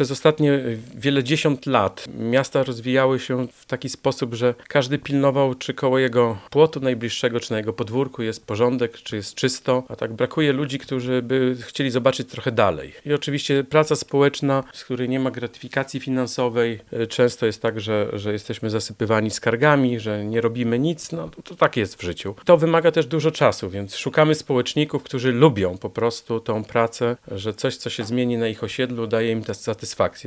Przez ostatnie wieledziesiąt lat miasta rozwijały się w taki sposób, że każdy pilnował, czy koło jego płotu najbliższego, czy na jego podwórku jest porządek, czy jest czysto, a tak brakuje ludzi, którzy by chcieli zobaczyć trochę dalej. I oczywiście praca społeczna, z której nie ma gratyfikacji finansowej, często jest tak, że jesteśmy zasypywani skargami, że nie robimy nic, no to tak jest w życiu. To wymaga też dużo czasu, więc szukamy społeczników, którzy lubią po prostu tą pracę, że coś, co się zmieni na ich osiedlu, daje im tę satysfakcję.